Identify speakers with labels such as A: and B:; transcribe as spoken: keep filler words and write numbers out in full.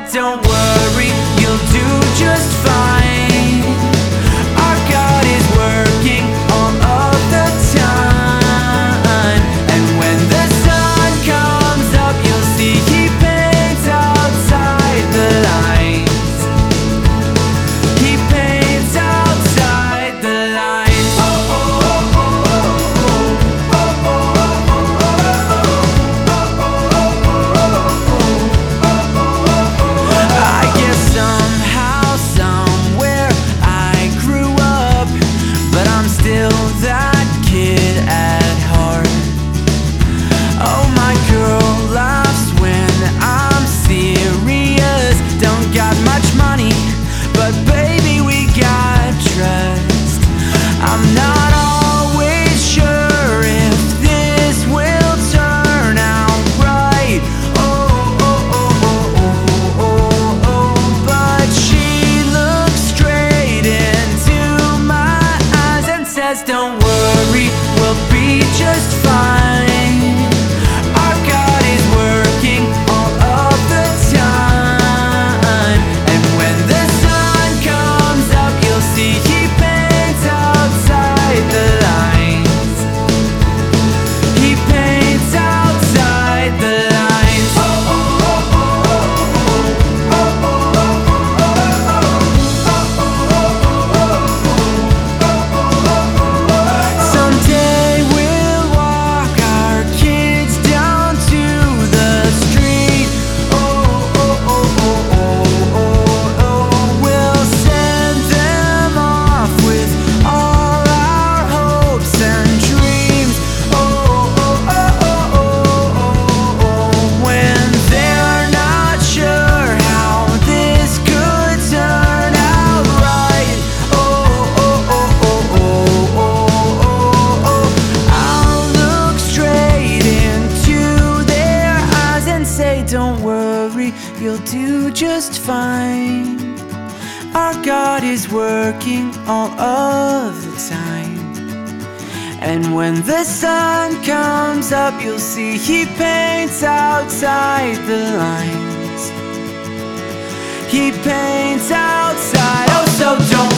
A: don't worry, you'll do just fine. Our God is working all of the time, and when the sun comes up, you'll see He paints outside the lines. He paints outside the lines. Oh, oh, oh, oh, oh, oh, oh, I guess somehow, somewhere I grew up, but I'm still that kid at heart. Oh, my girl laughs when I'm serious. Don't got much money, but baby, we got trust. I'm not always sure if this will turn out right. Oh, oh, oh, oh, oh, oh, oh. But she looks straight into my eyes and says, don't worry, we'll be just fine. Our God is working all of the time, and when the sun comes up, you'll see He paints outside the lines. He paints outside the lines. Oh, oh, oh, oh, oh, oh, oh, someday we'll walk our kids down to the street. Oh, oh, oh, oh, oh, oh, oh. We'll send them off with all our hopes and dreams. Oh, oh, oh, oh, oh, oh, oh. When they're not sure how this could turn out right. Oh, oh, oh, oh, oh, oh, oh, oh. I'll look straight into their eyes and say, don't worry, you'll do just fine. Our God is working all of the time, and when the sun comes up, you'll see He paints outside the lines. He paints outside. Oh, so don't